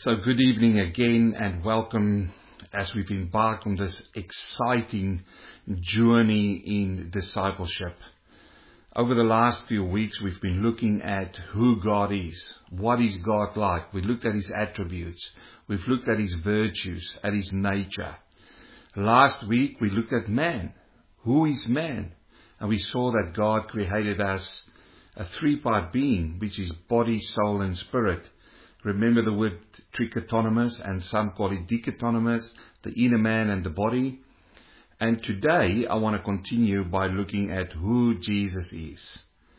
So good evening again and welcome as we've embarked on this exciting journey in discipleship. Over the last few weeks we've been looking at who God is. What is God like? We looked at His attributes. We've looked at His virtues, at His nature. Last week we looked at man. Who is man? And we saw that God created us a three-part being, which is body, soul and spirit. Remember the word trichotonomous, and some call it dichotomous, the inner man and the body. And today I want to continue by looking at who Jesus is.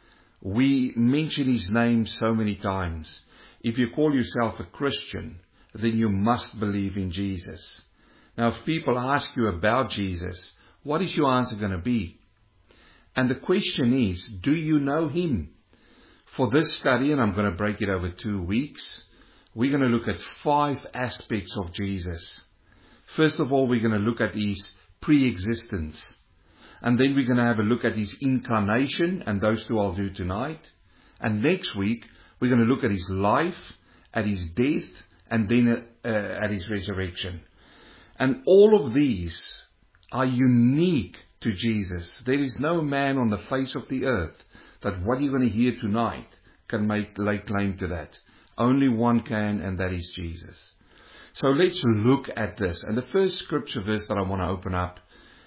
We mention His name so many times. If you call yourself a Christian, then you must believe in Jesus. Now if people ask you about Jesus, what is your answer going to be? And the question is, do you know Him? For this study, and I'm going to break it over 2 weeks, we're going to look at 5 aspects of Jesus. First of all, we're going to look at His pre-existence. And then we're going to have a look at His incarnation, and those two I'll do tonight. And next week, we're going to look at His life, at His death, and then at His resurrection. And all of these are unique to Jesus. There is no man on the face of the earth that what you're going to hear tonight can lay claim to that. Only one can, and that is Jesus. So let's look at this. And the first scripture verse that I want to open up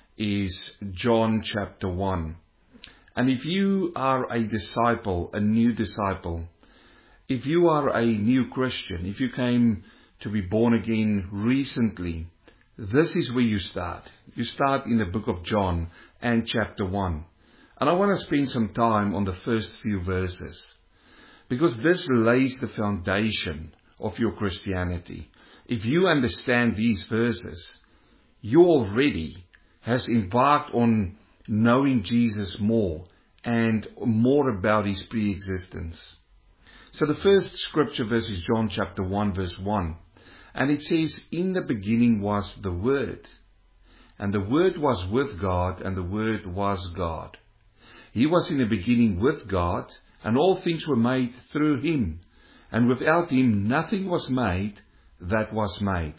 is John chapter 1. And if you are a disciple, a new disciple, if you are a new Christian, if you came to be born again recently, this is where you start. You start in the book of John and chapter 1. And I want to spend some time on the first few verses, because this lays the foundation of your Christianity. If you understand these verses, you already has embarked on knowing Jesus more and more about His pre-existence. So the first scripture verse is John chapter 1 verse 1. And it says, "In the beginning was the Word, and the Word was with God, and the Word was God. He was in the beginning with God, and all things were made through Him, and without Him nothing was made that was made."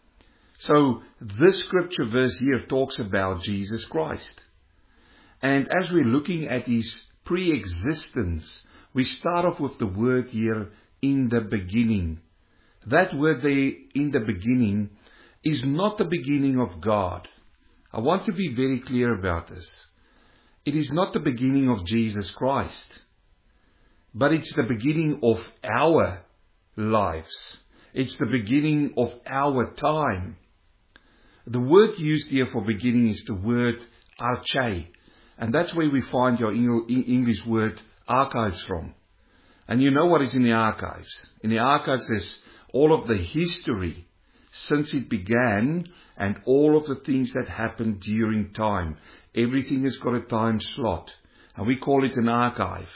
So this scripture verse here talks about Jesus Christ. And as we're looking at His pre-existence, we start off with the word here, "in the beginning." That word there, "in the beginning," is not the beginning of God. I want to be very clear about this. It is not the beginning of Jesus Christ, but it's the beginning of our lives. It's the beginning of our time. The word used here for beginning is the word arche, and that's where we find your English word archives from. And you know what is in the archives. In the archives is all of the history since it began and all of the things that happened during time. Everything has got a time slot, and we call it an archive.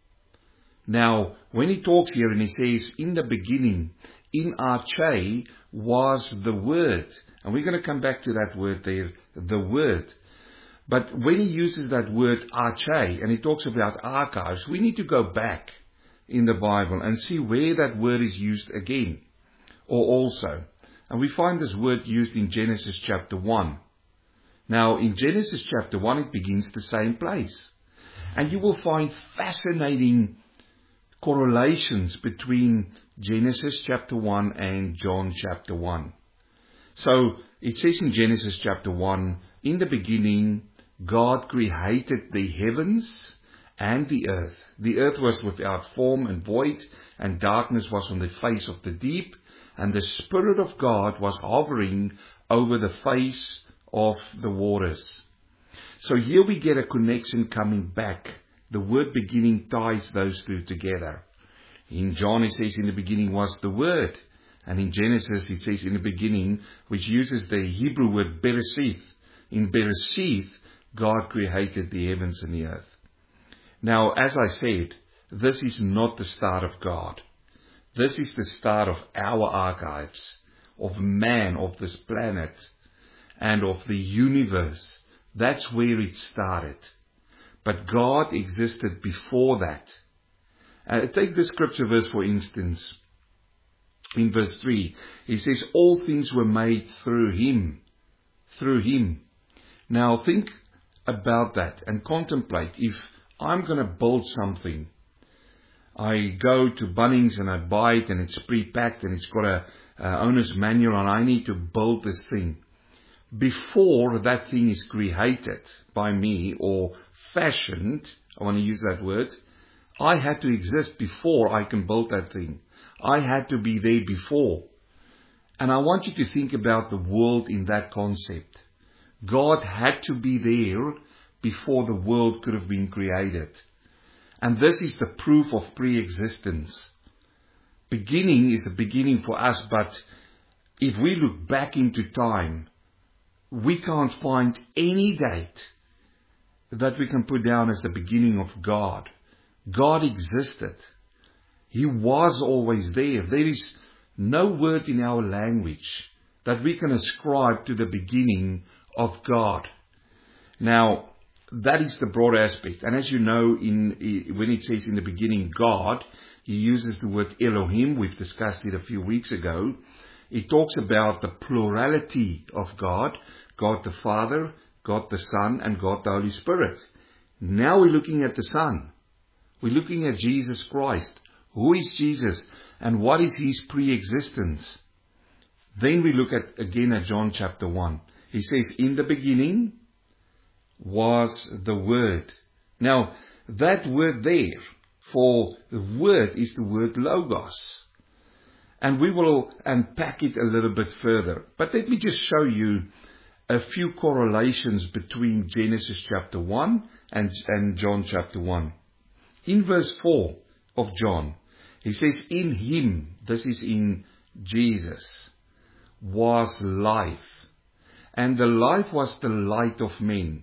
Now, when he talks here and he says, "in the beginning," in arche was the Word. And we're going to come back to that word there, the Word. But when he uses that word arche and he talks about archives, we need to go back in the Bible and see where that word is used again, or also. And we find this word used in Genesis chapter 1. Now, in Genesis chapter 1, it begins the same place. And you will find fascinating correlations between Genesis chapter 1 and John chapter 1. So, it says in Genesis chapter 1, "In the beginning, God created the heavens and the earth. The earth was without form and void, and darkness was on the face of the deep, and the Spirit of God was hovering over the face of the waters." So here we get a connection coming back. The word beginning ties those two together. In John it says, "In the beginning was the Word." And in Genesis it says, "in the beginning," which uses the Hebrew word Bereshith. In Bereshith, God created the heavens and the earth. Now, as I said, this is not the start of God. This is the start of our archives, of man, of this planet, and of the universe. That's where it started. But God existed before that. Take this scripture verse, for instance. In verse 3, he says, all things were made through him. Through him. Now think about that and contemplate. If I'm going to build something, I go to Bunnings and I buy it and it's pre-packed and it's got a owner's manual and I need to build this thing. Before that thing is created by me or fashioned, I want to use that word, I had to exist before I can build that thing. I had to be there before. And I want you to think about the world in that concept. God had to be there before the world could have been created. And this is the proof of pre-existence. Beginning is a beginning for us, but if we look back into time, we can't find any date that we can put down as the beginning of God. God existed. He was always there. There is no word in our language that we can ascribe to the beginning of God. Now, that is the broad aspect. And as you know, when it says in the beginning God, he uses the word Elohim. We've discussed it a few weeks ago. It talks about the plurality of God. God the Father, God the Son, and God the Holy Spirit. Now we're looking at the Son. We're looking at Jesus Christ. Who is Jesus and what is his pre-existence? Then we look again at John chapter 1. He says, in the beginning was the Word. Now, that word there for the Word is the word Logos. And we will unpack it a little bit further. But let me just show you a few correlations between Genesis chapter 1 and John chapter 1. In verse 4 of John, he says, in him, this is in Jesus, was life. And the life was the light of men.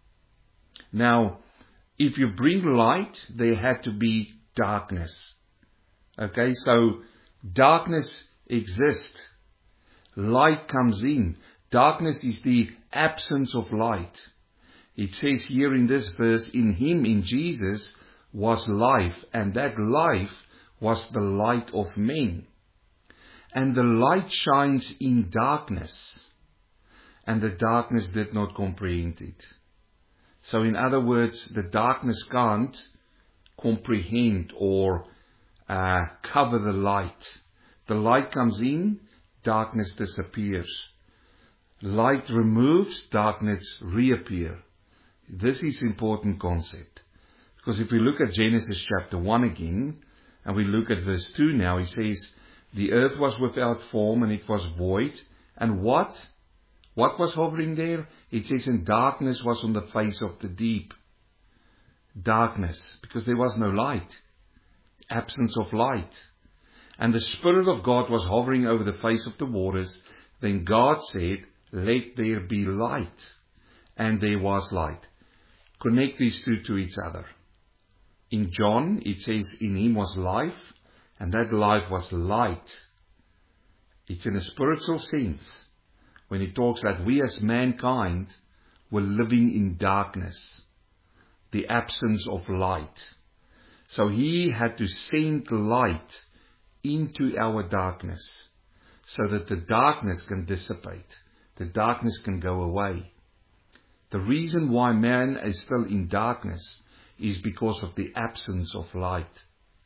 Now, if you bring light, there had to be darkness. Okay, so darkness exists. Light comes in. Darkness is the absence of light. It says here in this verse, in him, in Jesus, was life, and that life was the light of men. And the light shines in darkness, and the darkness did not comprehend it. So in other words, the darkness can't comprehend or cover the light. The light comes in, darkness disappears. Light removes, darkness reappears. This is an important concept. Because if we look at Genesis chapter 1 again, and we look at verse 2 now, he says, the earth was without form and it was void. And what? What was hovering there? It says, and darkness was on the face of the deep. Darkness, because there was no light. Absence of light. And the Spirit of God was hovering over the face of the waters. Then God said, let there be light. And there was light. Connect these two to each other. In John, it says, in him was life, and that life was light. It's in a spiritual sense, when it talks that we as mankind were living in darkness, the absence of light. So he had to send light into our darkness, so that the darkness can dissipate, the darkness can go away. The reason why man is still in darkness is because of the absence of light.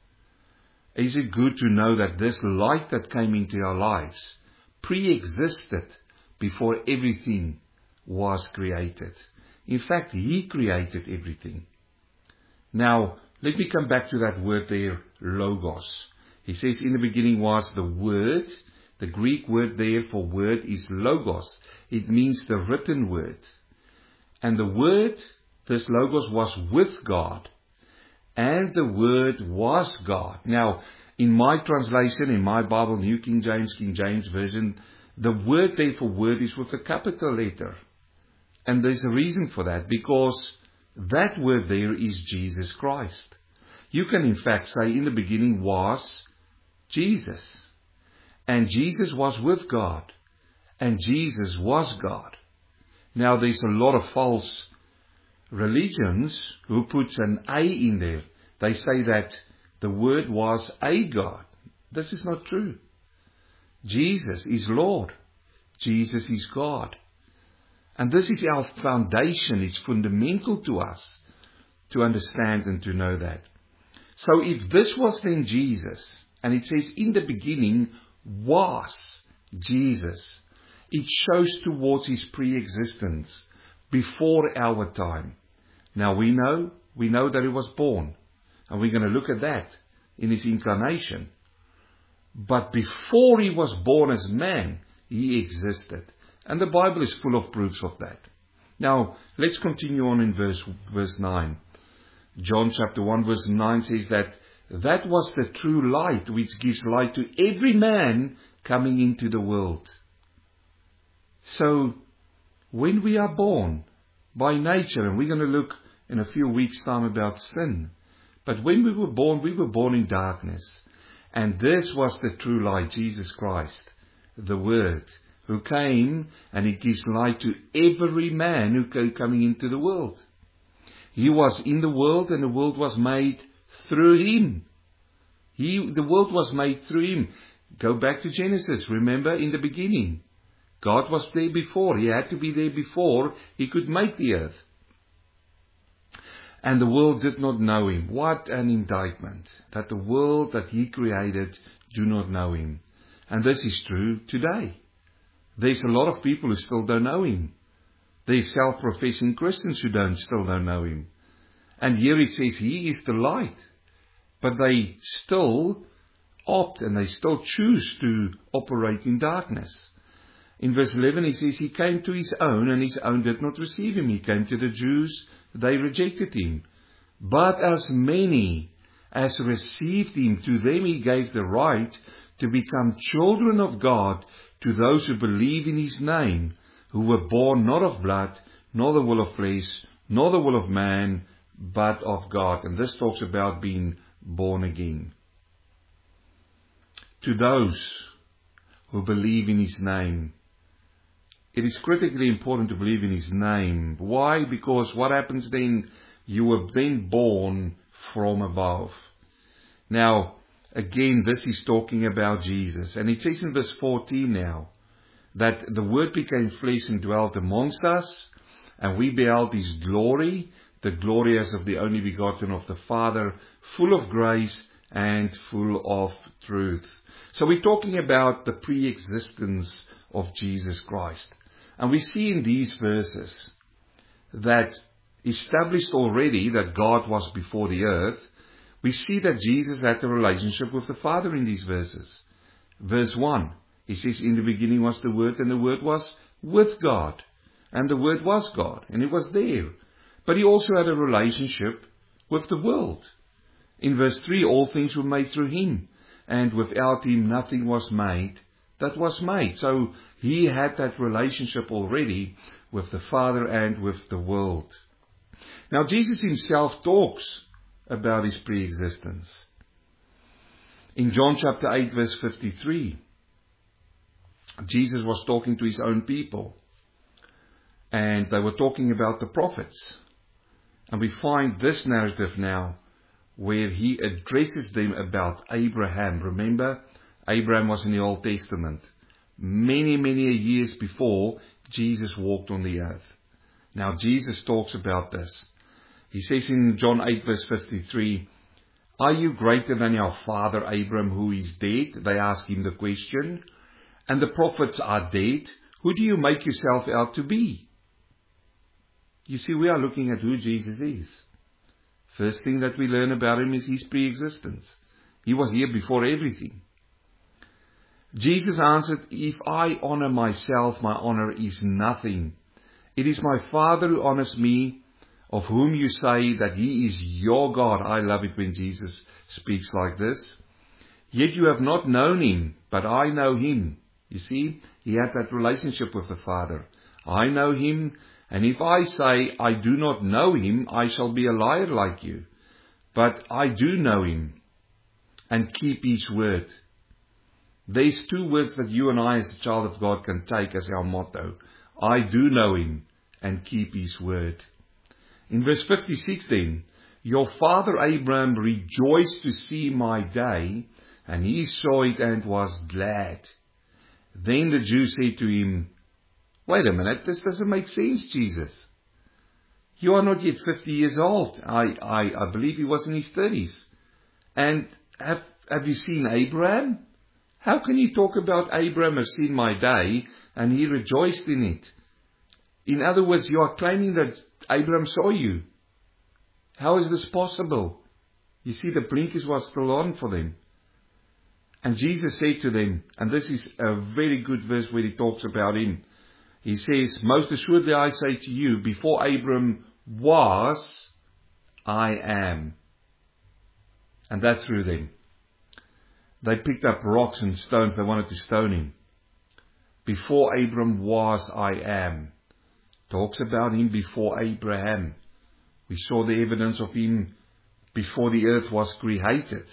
Is it good to know that this light that came into our lives pre-existed before everything was created? In fact, he created everything. Now, let me come back to that word there, logos. He says in the beginning was the Word. The Greek word there for word is logos. It means the written word. And the Word, this logos, was with God. And the Word was God. Now, in my translation, in my Bible, New King James Version, the word there for word is with a capital letter. And there's a reason for that, because that word there is Jesus Christ. You can in fact say in the beginning was Jesus. And Jesus was with God. And Jesus was God. Now there's a lot of false religions who puts an A in there. They say that the Word was a God. This is not true. Jesus is Lord. Jesus is God. And this is our foundation. It's fundamental to us to understand and to know that. So if this was then Jesus, and it says in the beginning was Jesus, it shows towards his pre-existence, before our time. Now we know that he was born, and we're going to look at that in his incarnation. But before he was born as man, he existed. And the Bible is full of proofs of that. Now, let's continue on in verse 9. John chapter 1 verse 9 says that was the true light which gives light to every man coming into the world. So, when we are born by nature, and we're going to look in a few weeks' time about sin, but when we were born in darkness. And this was the true light, Jesus Christ, the Word, who came and he gives light to every man who coming into the world. He was in the world and the world was made through him. The world was made through him. Go back to Genesis. Remember, in the beginning, God was there before. He had to be there before he could make the earth. And the world did not know him. What an indictment, that the world that he created do not know him. And this is true today. There's a lot of people who still don't know him. There's self-professing Christians who still don't know him. And here it says he is the light. But they still opt and they still choose to operate in darkness. In verse 11 he says he came to his own and his own did not receive him. He came to the Jews, they rejected him. But as many as received him, to them he gave the right to become children of God, to those who believe in his name, who were born not of blood, nor the will of flesh, nor the will of man, but of God. And this talks about being born again. To those who believe in his name. It is critically important to believe in his name. Why? Because what happens then? You were then born from above. Now, again, this is talking about Jesus. And it says in verse 14 now, that the Word became flesh and dwelt amongst us, and we beheld his glory, the glory as of the only begotten of the Father, full of grace and full of truth. So we're talking about the pre-existence of Jesus Christ. And we see in these verses that established already that God was before the earth. We see that Jesus had a relationship with the Father in these verses. Verse 1, he says, in the beginning was the Word, and the Word was with God. And the Word was God, and he was there. But he also had a relationship with the world. In verse 3, all things were made through him, and without him nothing was made that was made. So he had that relationship already with the Father and with the world. Now Jesus himself talks about his pre-existence. In John chapter 8 verse 53, Jesus was talking to his own people. And they were talking about the prophets. And we find this narrative now where he addresses them about Abraham. Remember, Abraham was in the Old Testament. Many, many years before Jesus walked on the earth. Now Jesus talks about this. He says in John 8 verse 53, are you greater than our father Abraham who is dead? They ask him the question. And the prophets are dead. Who do you make yourself out to be? You see, we are looking at who Jesus is. First thing that we learn about him is his pre-existence. He was here before everything. Jesus answered, if I honor myself, my honor is nothing. It is my Father who honors me, of whom you say that he is your God. I love it when Jesus speaks like this. Yet you have not known him, but I know him. You see, he had that relationship with the Father. I know him, and if I say I do not know him, I shall be a liar like you. But I do know him, and keep his word. There's two words that you and I as a child of God can take as our motto. I do know him, and keep his word. In verse 56 then, your father Abraham rejoiced to see my day, and he saw it and was glad. Then the Jews said to him, "Wait a minute, this doesn't make sense, Jesus. You are not yet 50 years old." I believe he was in his 30s. "And have you seen Abraham? How can you talk about Abraham has seen my day and he rejoiced in it? In other words, you are claiming that Abraham saw you. How is this possible?" You see, the blinkers were still on for them. And Jesus said to them, and this is a very good verse where he talks about him. He says, "Most assuredly I say to you, before Abraham was, I am." And that threw them. They picked up rocks and stones. They wanted to stone him. Before Abraham was, I am. Talks about him before Abraham. We saw the evidence of him before the earth was created.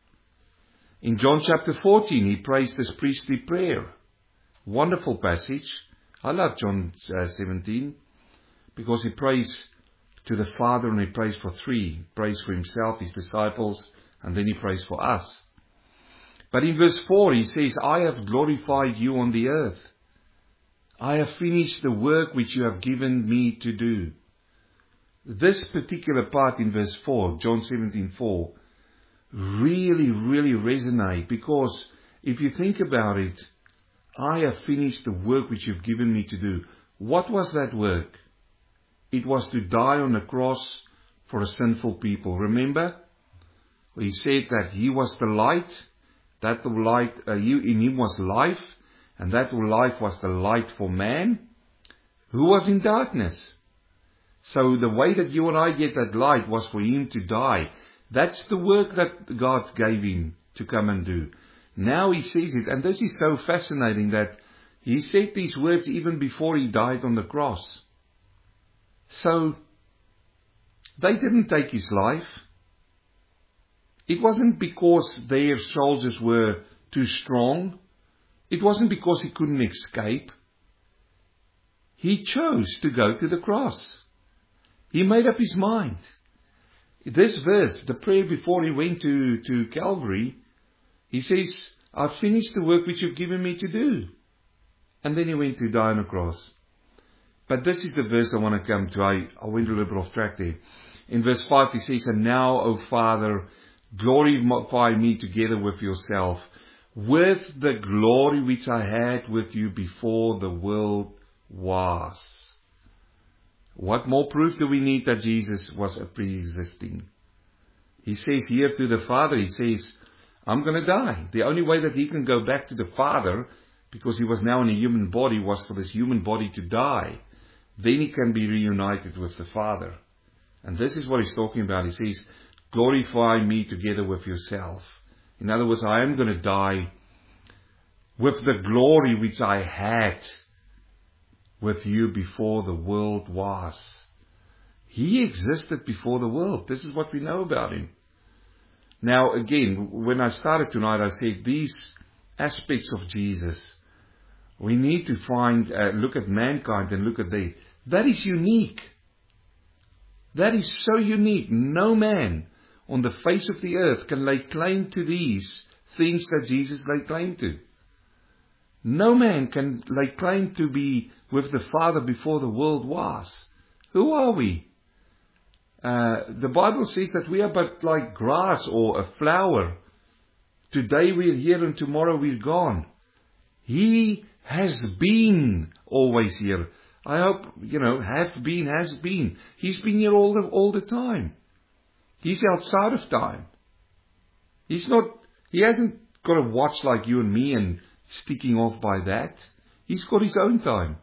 In John chapter 14, he prays this priestly prayer. Wonderful passage. I love John 17 because he prays to the Father and he prays for three. He prays for himself, his disciples, and then he prays for us. But in verse 4 he says, "I have glorified you on the earth. I have finished the work which you have given me to do." This particular part in verse 4, John 17:4, really resonate, because if you think about it, I have finished the work which you've given me to do. What was that work? It was to die on the cross for a sinful people. Remember? He said that he was the light, that the light, in him was life, and that life was the light for man, who was in darkness. So the way that you and I get that light was for him to die. That's the work that God gave him to come and do. Now he says it, and this is so fascinating that he said these words even before he died on the cross. So they didn't take his life. It wasn't because their soldiers were too strong. It wasn't because he couldn't escape. He chose to go to the cross. He made up his mind. This verse, the prayer before he went to Calvary, he says, "I've finished the work which you've given me to do." And then he went to die on the cross. But this is the verse I want to come to. I went a little bit off track there. In verse 5 he says, "And now, O Father, glorify me together with yourself, with the glory which I had with you before the world was." What more proof do we need that Jesus was a pre-existing? He says here to the Father, he says, "I'm going to die." The only way that he can go back to the Father, because he was now in a human body, was for this human body to die. Then he can be reunited with the Father. And this is what he's talking about. He says, "Glorify me together with yourself." In other words, I am going to die with the glory which I had with you before the world was. He existed before the world. This is what we know about him. Now again, when I started tonight, I said these aspects of Jesus, we need to find, look at mankind and look at that is unique. That is so unique. No man on the face of the earth can lay claim to these things that Jesus laid claim to. No man can lay claim to be with the Father before the world was. Who are we? The Bible says that we are but like grass or a flower. Today we're here and tomorrow we're gone. He has been always here. I hope, have been, has been. He's been here all the time. He's outside of time. He hasn't got a watch like you and me and sticking off by that. He's got his own time.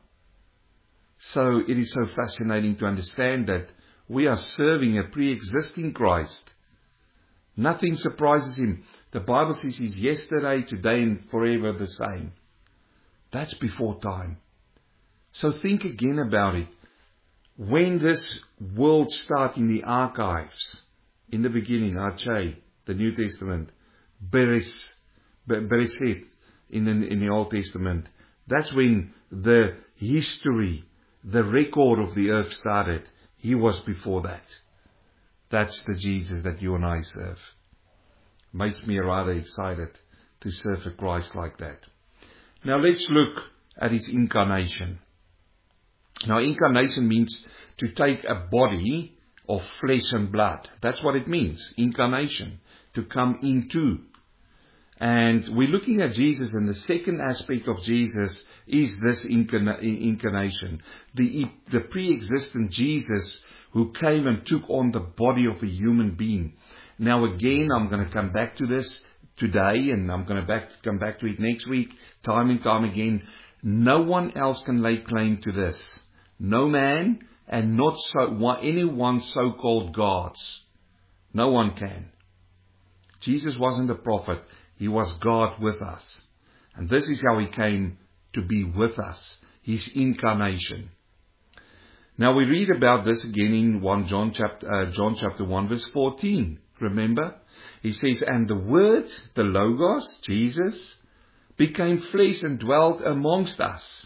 So it is so fascinating to understand that we are serving a pre-existing Christ. Nothing surprises him. The Bible says he's yesterday, today, and forever the same. That's before time. So think again about it. When this world started in the archives, in the beginning, Arche, the New Testament, Bereshit, in the Old Testament, that's when the history, the record of the earth started. He was before that. That's the Jesus that you and I serve. Makes me rather excited to serve a Christ like that. Now let's look at his incarnation. Now incarnation means to take a body of flesh and blood. That's what it means, incarnation, to come into. And we're looking at Jesus, and the second aspect of Jesus is this incarnation. The pre-existent Jesus who came and took on the body of a human being. Now again, I'm going to come back to this today, and I'm going to come back to it next week, time and time again. No one else can lay claim to this. No man, and not anyone so-called gods. No one can. Jesus wasn't a prophet. He was God with us. And this is how he came to be with us. His incarnation. Now we read about this again in John chapter 1 verse 14. Remember? He says, and the Word, the Logos, Jesus, became flesh and dwelt amongst us.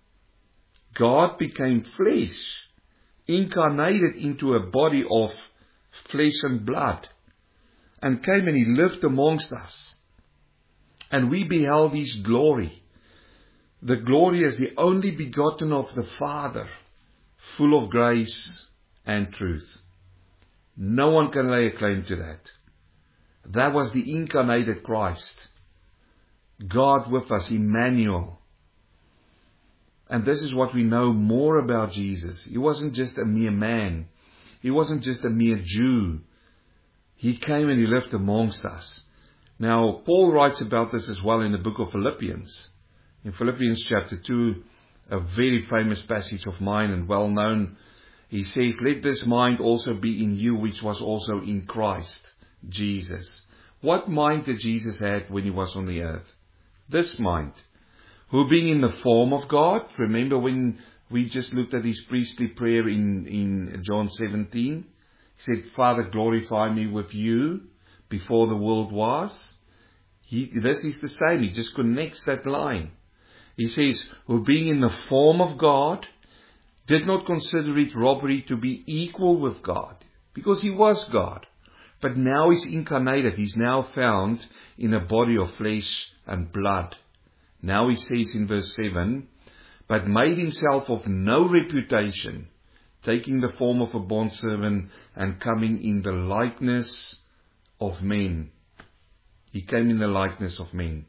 God became flesh, incarnated into a body of flesh and blood, and came and he lived amongst us. And we beheld his glory. The glory as the only begotten of the Father, full of grace and truth. No one can lay a claim to that. That was the incarnated Christ. God with us, Emmanuel. And this is what we know more about Jesus. He wasn't just a mere man. He wasn't just a mere Jew. He came and he lived amongst us. Now, Paul writes about this as well in the book of Philippians. In Philippians chapter 2, a very famous passage of mine and well known, he says, let this mind also be in you, which was also in Christ Jesus. What mind did Jesus have when he was on the earth? This mind. Who being in the form of God, remember when we just looked at his priestly prayer in John 17? He said, Father, glorify me with you before the world was. This is the same. He just connects that line. He says, who being in the form of God, did not consider it robbery to be equal with God, because he was God. But now he's incarnated. He's now found in a body of flesh and blood. Now he says in verse 7, but made himself of no reputation, taking the form of a bondservant and coming in the likeness of men. He came in the likeness of men.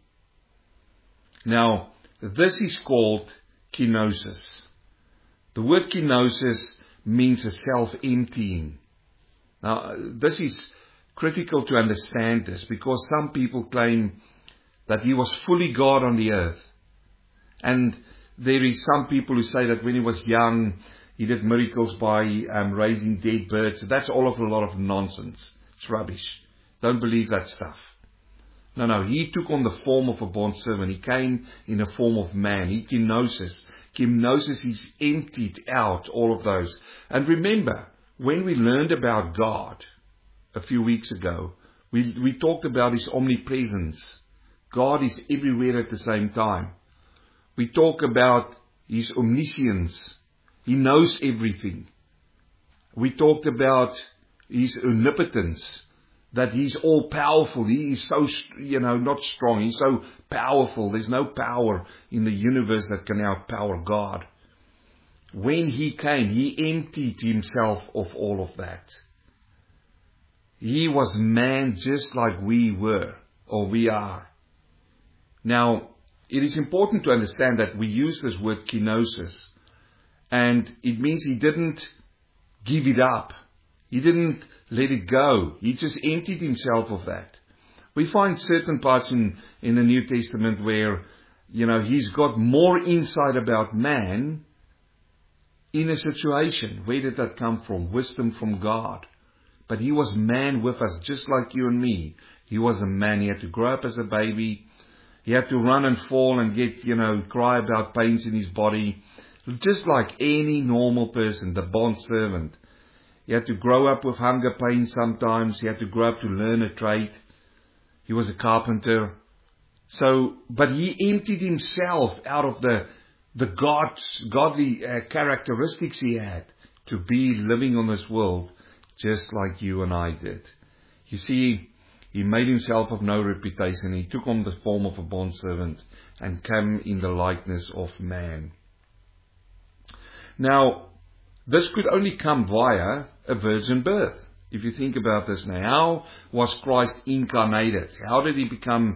Now, this is called kenosis. The word kenosis means a self-emptying. Now, this is critical to understand this, because some people claim that he was fully God on the earth. And there is some people who say that when he was young, he did miracles by raising dead birds. That's all of a lot of nonsense. It's rubbish. Don't believe that stuff. No, he took on the form of a bondservant. He came in the form of man. He kenosis. Kenosis is emptied out all of those. And remember, when we learned about God a few weeks ago, we talked about his omnipresence. God is everywhere at the same time. We talk about his omniscience. He knows everything. We talked about his omnipotence, that he's all powerful. He is so, not strong. He's so powerful. There's no power in the universe that can outpower God. When he came, he emptied himself of all of that. He was man just like we were, or we are. Now, it is important to understand that we use this word kenosis, and it means he didn't give it up. He didn't let it go. He just emptied himself of that. We find certain parts in the New Testament where, he's got more insight about man in a situation. Where did that come from? Wisdom from God. But he was man with us, just like you and me. He was a man. He had to grow up as a baby. He had to run and fall and get, cry about pains in his body. Just like any normal person, the bondservant. He had to grow up with hunger pains sometimes. He had to grow up to learn a trade. He was a carpenter. But he emptied himself out of the godly characteristics he had to be living on this world just like you and I did. You see, He made himself of no reputation. He took on the form of a bondservant and came in the likeness of man. Now, this could only come via a virgin birth. If you think about this now, how was Christ incarnated? How did he become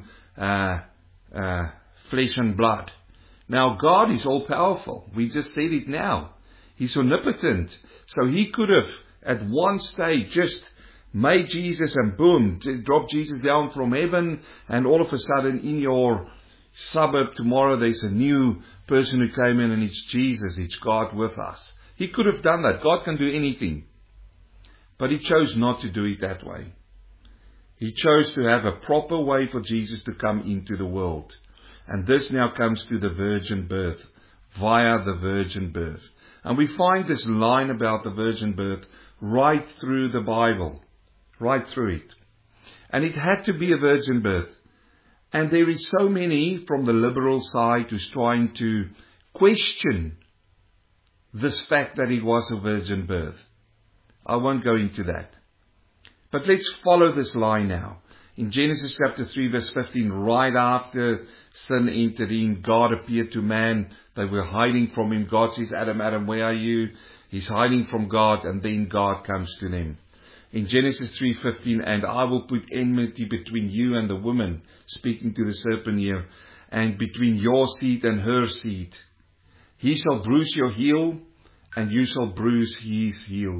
flesh and blood? Now, God is all-powerful. We just said it now. He's omnipotent. So he could have, at one stage, just made Jesus and boom, dropped Jesus down from heaven, and all of a sudden in your suburb tomorrow there's a new person who came in and it's Jesus, it's God with us. He could have done that. God can do anything. But he chose not to do it that way. He chose to have a proper way for Jesus to come into the world. And this now comes to the virgin birth, via the virgin birth. And we find this line about the virgin birth right through the Bible. Right through it. And it had to be a virgin birth. And there is so many from the liberal side who's trying to question this fact that it was a virgin birth. I won't go into that. But let's follow this line now. In Genesis chapter 3 verse 15, right after sin entered in, God appeared to man. They were hiding from him. God says, Adam, Adam, where are you? He's hiding from God, and then God comes to them. In Genesis 3:15, and I will put enmity between you and the woman, speaking to the serpent here, and between your seed and her seed. He shall bruise your heel, and you shall bruise his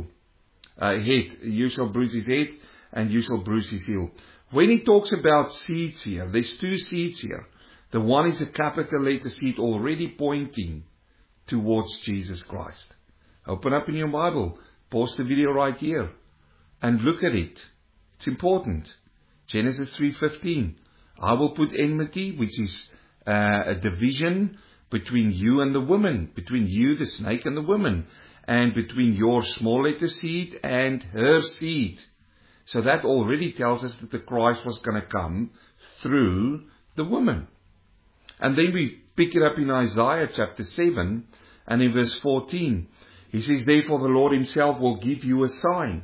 head. You shall bruise his head, and you shall bruise his heel. When he talks about seeds here, there's two seeds here. The one is a capital letter seed already pointing towards Jesus Christ. Open up in your Bible. Pause the video right here. And look at it. It's important. Genesis 3:15. I will put enmity, which is a division between you and the woman, between you, the snake, and the woman, and between your small letter seed and her seed. So that already tells us that the Christ was going to come through the woman. And then we pick it up in Isaiah chapter 7 and in verse 14. He says, therefore the Lord himself will give you a sign.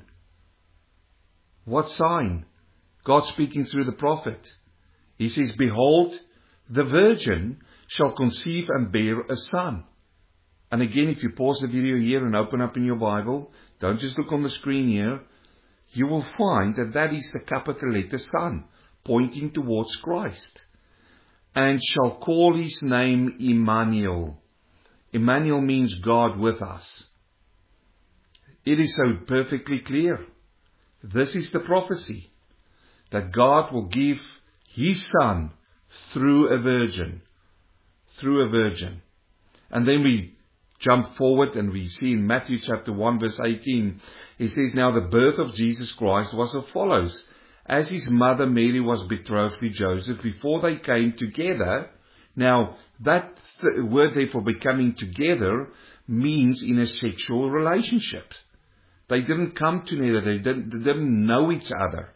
What sign? God speaking through the prophet. He says, behold, the virgin shall conceive and bear a son. And again, if you pause the video here and open up in your Bible, don't just look on the screen here, you will find that that is the capital letter Son, pointing towards Christ. And shall call his name Emmanuel. Emmanuel means God with us. It is so perfectly clear. This is the prophecy, that God will give his Son through a virgin. Through a virgin. And then we jump forward and we see in Matthew chapter 1 verse 18, he says, now the birth of Jesus Christ was as follows. As his mother Mary was betrothed to Joseph, before they came together. Now that word there for becoming together means in a sexual relationship. They didn't come together. They didn't know each other.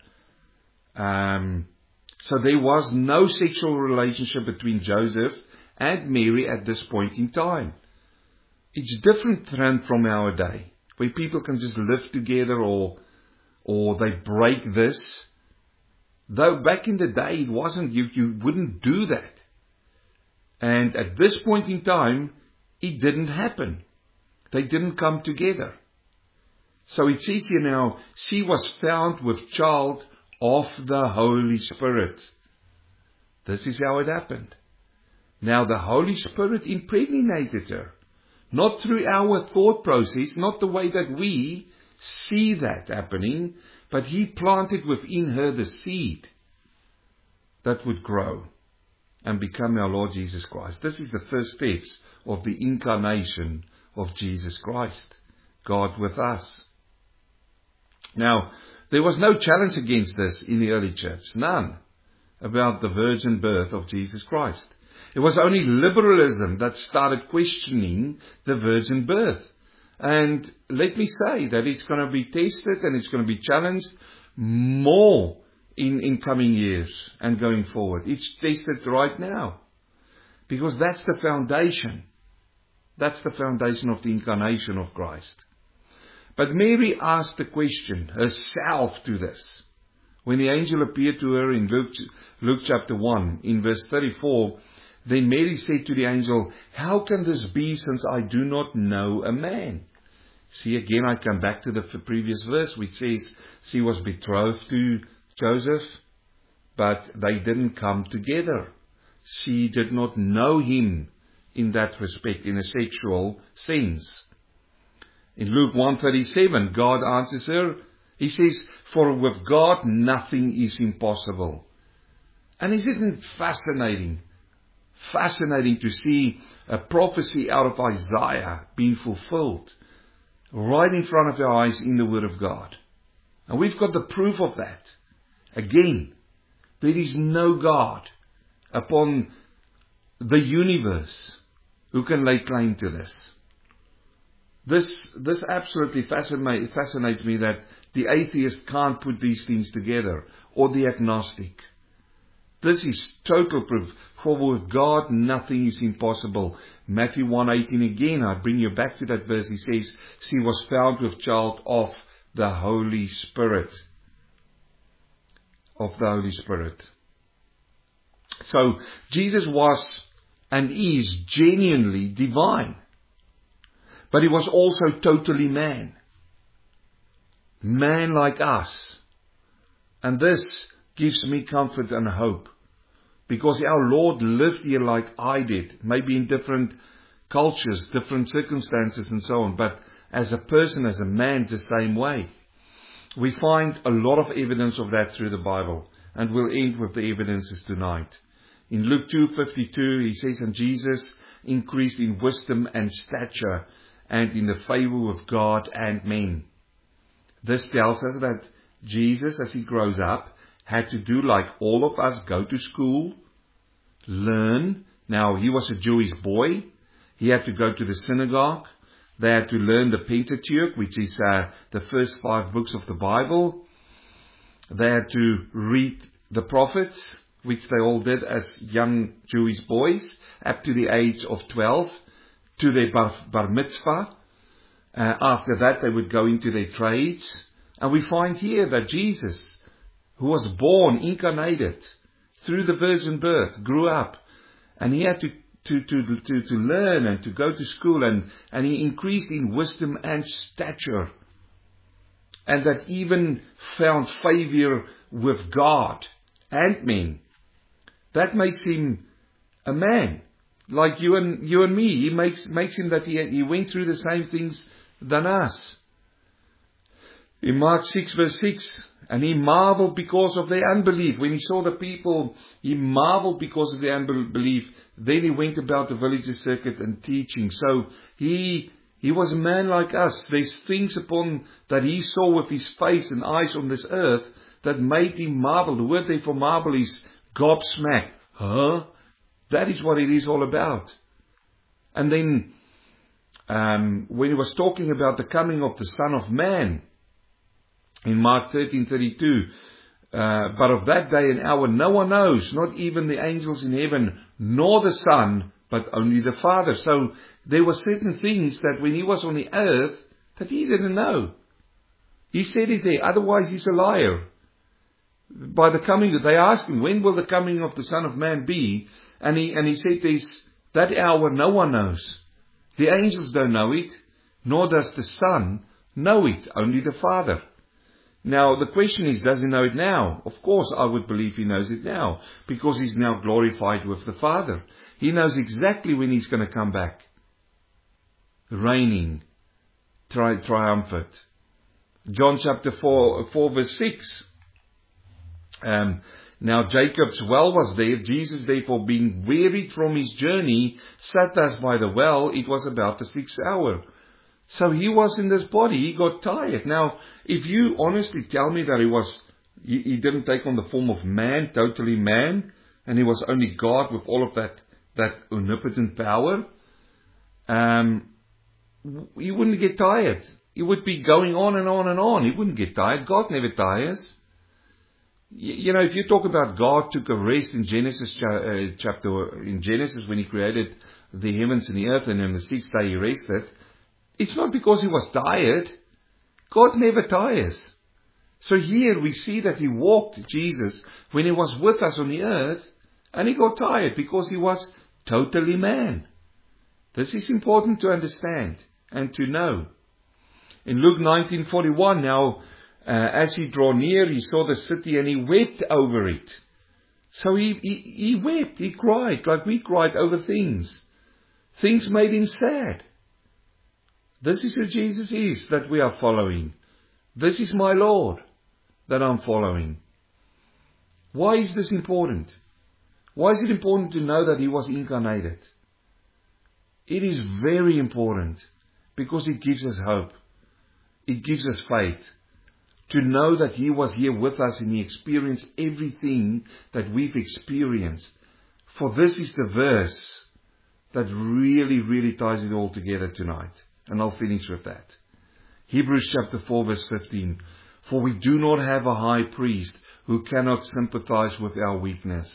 So there was no sexual relationship between Joseph and Mary at this point in time. It's different from our day, where people can just live together or they break this. Though back in the day it wasn't, you wouldn't do that. And at this point in time, it didn't happen. They didn't come together. So it says here now, she was found with child of the Holy Spirit. This is how it happened. Now the Holy Spirit impregnated her. Not through our thought process, not the way that we see that happening, but he planted within her the seed that would grow and become our Lord Jesus Christ. This is the first steps of the incarnation of Jesus Christ, God with us. Now, there was no challenge against this in the early church, none, about the virgin birth of Jesus Christ. It was only liberalism that started questioning the virgin birth. And let me say that it's going to be tested and it's going to be challenged more in coming years and going forward. It's tested right now. Because that's the foundation. That's the foundation of the incarnation of Christ. But Mary asked the question herself to this. When the angel appeared to her in Luke chapter 1, in verse 34, then Mary said to the angel, "How can this be, since I do not know a man?" See, again, I come back to the previous verse, which says she was betrothed to Joseph, but they didn't come together. She did not know him in that respect, in a sexual sense. In Luke 1:37, God answers her. He says, "For with God nothing is impossible." And isn't it fascinating? Fascinating to see a prophecy out of Isaiah being fulfilled right in front of our eyes in the Word of God. And we've got the proof of that. Again, there is no God upon the universe who can lay claim to this. This absolutely fascinates me, that the atheist can't put these things together, or the agnostic. This is total proof. For with God nothing is impossible. Matthew 1:18 again, I bring you back to that verse. He says, "She was found with child of the Holy Spirit." Of the Holy Spirit. So, Jesus was and is genuinely divine. But he was also totally man. Man like us. And this gives me comfort and hope. Because our Lord lived here like I did. Maybe in different cultures, different circumstances and so on. But as a person, as a man, it's the same way. We find a lot of evidence of that through the Bible. And we'll end with the evidences tonight. In Luke 2:52, he says, "And Jesus increased in wisdom and stature, and in the favor of God and men." This tells us that Jesus, as he grows up, had to do like all of us, go to school, learn. Now, he was a Jewish boy. He had to go to the synagogue. They had to learn the Pentateuch, which is the first 5 books of the Bible. They had to read the prophets, which they all did as young Jewish boys, up to the age of 12, to their bar mitzvah. After that, they would go into their trades. And we find here that Jesus, who was born, incarnated, through the virgin birth, grew up. And he had to learn and to go to school. And he increased in wisdom and stature. And that even found favor with God and men. That makes him a man, like you and me. He makes him that he went through the same things than us. In Mark 6 verse 6, "And he marveled because of their unbelief." When he saw the people, he marveled because of their unbelief. Then he went about the villages circuit and teaching. So he was a man like us. There's things upon that he saw with his face and eyes on this earth that made him marvel. The word there for marvel is gobsmack. Huh? That is what it is all about. And then, when he was talking about the coming of the Son of Man, in Mark 13:32, "But of that day and hour no one knows, not even the angels in heaven, nor the Son, but only the Father." So there were certain things that when he was on the earth, that he didn't know. He said it there, otherwise he's a liar. By the coming, they asked him, "When will the coming of the Son of Man be?" And he said, "There's that hour no one knows. The angels don't know it, nor does the Son know it, only the Father." Now, the question is, does he know it now? Of course, I would believe he knows it now, because he's now glorified with the Father. He knows exactly when he's going to come back, reigning, triumphant. John chapter 4 verse 6. Now Jacob's well was there. Jesus, therefore, being wearied from his journey, sat thus by the well. It was about the 6th hour. So he was in this body. He got tired. Now, if you honestly tell me that he didn't take on the form of man, totally man, and he was only God with all of that omnipotent power, he wouldn't get tired. He would be going on and on and on. He wouldn't get tired. God never tires. You know, if you talk about God took a rest in Genesis in Genesis when he created the heavens and the earth, and on the 6th day he rested, it's not because he was tired. God never tires. So here we see that He walked, Jesus, when He was with us on the earth, and He got tired because He was totally man. This is important to understand and to know. In Luke 19:41, now, as He drew near, He saw the city and He wept over it. So he wept, He cried, like we cried over things. Things made Him sad. This is who Jesus is that we are following. This is my Lord that I'm following. Why is this important? Why is it important to know that He was incarnated? It is very important because it gives us hope. It gives us faith to know that He was here with us and He experienced everything that we've experienced. For this is the verse that really, really ties it all together tonight. And I'll finish with that. Hebrews chapter 4 verse 15. For we do not have a high priest who cannot sympathize with our weakness.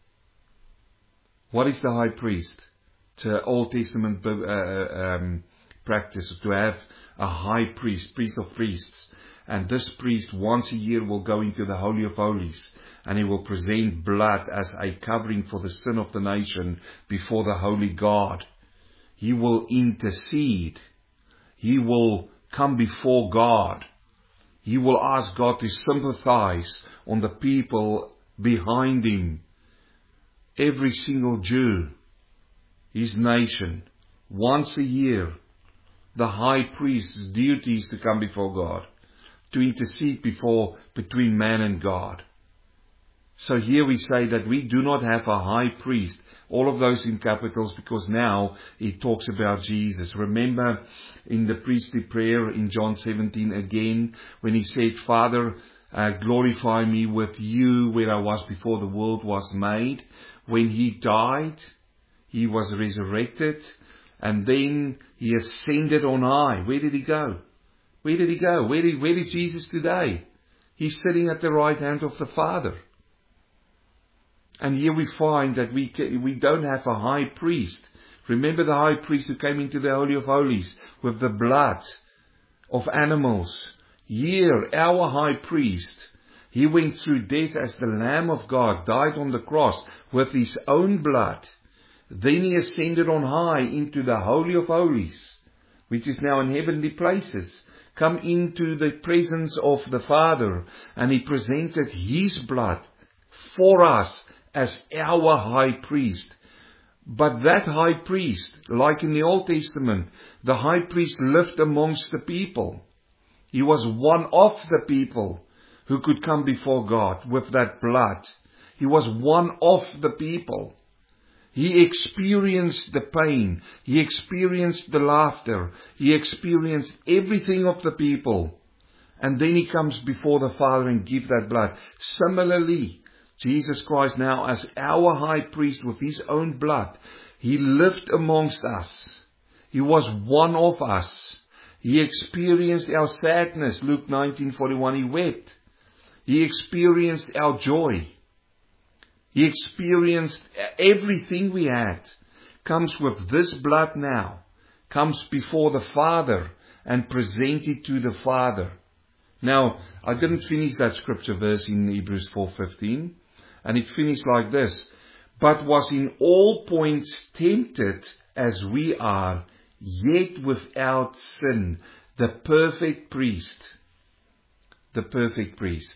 What is the high priest? It's an Old Testament practice to have a high priest, priest of priests. And this priest once a year will go into the Holy of Holies and he will present blood as a covering for the sin of the nation before the holy God. He will intercede. He will come before God. He will ask God to sympathize on the people behind him. Every single Jew, his nation, once a year, the high priest's duty is to come before God, to intercede between man and God. So here we say that we do not have a high priest, all of those in capitals, because now it talks about Jesus. Remember in the priestly prayer in John 17 again, when he said, Father, glorify me with you where I was before the world was made. When he died, he was resurrected, and then he ascended on high. Where did he go? Where did he go? Where is Jesus today? He's sitting at the right hand of the Father. And here we find that we don't have a high priest. Remember the high priest who came into the Holy of Holies with the blood of animals. Here, our high priest, he went through death as the Lamb of God, died on the cross with his own blood. Then he ascended on high into the Holy of Holies, which is now in heavenly places, come into the presence of the Father, and he presented his blood for us as our high priest. But that high priest, like in the Old Testament, the high priest lived amongst the people. He was one of the people who could come before God with that blood. He was one of the people. He experienced the pain. He experienced the laughter. He experienced everything of the people. And then he comes before the Father and gives that blood. Similarly, Jesus Christ now as our high priest with his own blood, he lived amongst us. He was one of us. He experienced our sadness. Luke 19:41, he wept. He experienced our joy. He experienced everything we had. Comes with this blood now. Comes before the Father and presented to the Father. Now, I didn't finish that scripture verse in Hebrews 4:15. And it finished like this. But was in all points tempted as we are, yet without sin. The perfect priest. The perfect priest.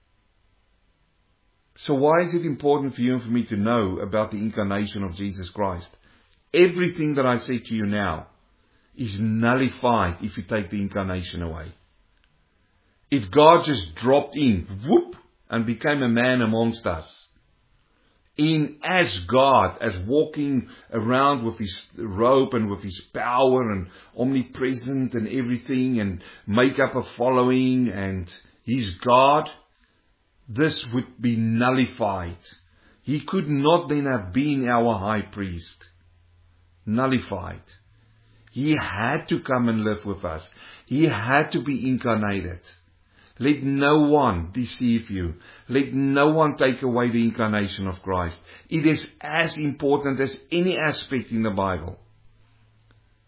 So why is it important for you and for me to know about the incarnation of Jesus Christ? Everything that I say to you now is nullified if you take the incarnation away. If God just dropped in, whoop, and became a man amongst us, in as God, as walking around with his robe and with his power and omnipresent and everything, and make up a following, and he's God, this would be nullified. He could not then have been our high priest. Nullified. He had to come and live with us. He had to be incarnated. Let no one deceive you. Let no one take away the incarnation of Christ. It is as important as any aspect in the Bible.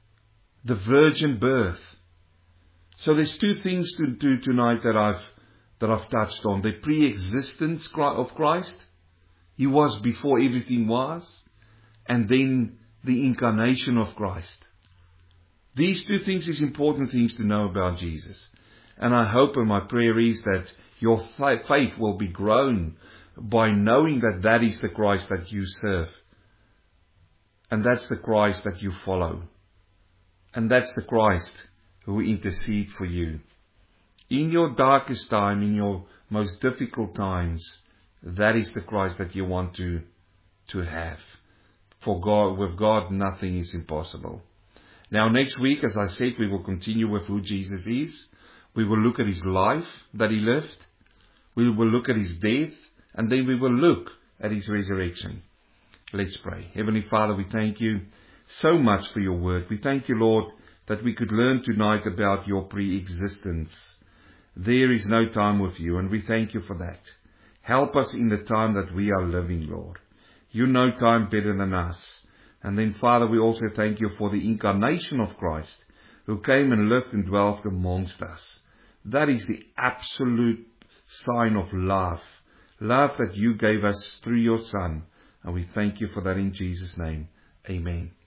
The virgin birth. So there's two things to do tonight that that I've touched on. The pre-existence of Christ. He was before everything was. And then the incarnation of Christ. These two things is important things to know about Jesus. And I hope, and my prayer is that your faith will be grown by knowing that that is the Christ that you serve. And that's the Christ that you follow. And that's the Christ who will intercede for you. In your darkest time, in your most difficult times, that is the Christ that you want to have. For God, with God, nothing is impossible. Now, next week, as I said, we will continue with who Jesus is. We will look at His life that He lived. We will look at His death. And then we will look at His resurrection. Let's pray. Heavenly Father, we thank You so much for Your word. We thank You, Lord, that we could learn tonight about Your pre-existence. There is no time with You, and we thank You for that. Help us in the time that we are living, Lord. You know time better than us. And then, Father, we also thank You for the incarnation of Christ, who came and lived and dwelt amongst us. That is the absolute sign of love. Love that You gave us through Your Son. And we thank You for that in Jesus' name. Amen.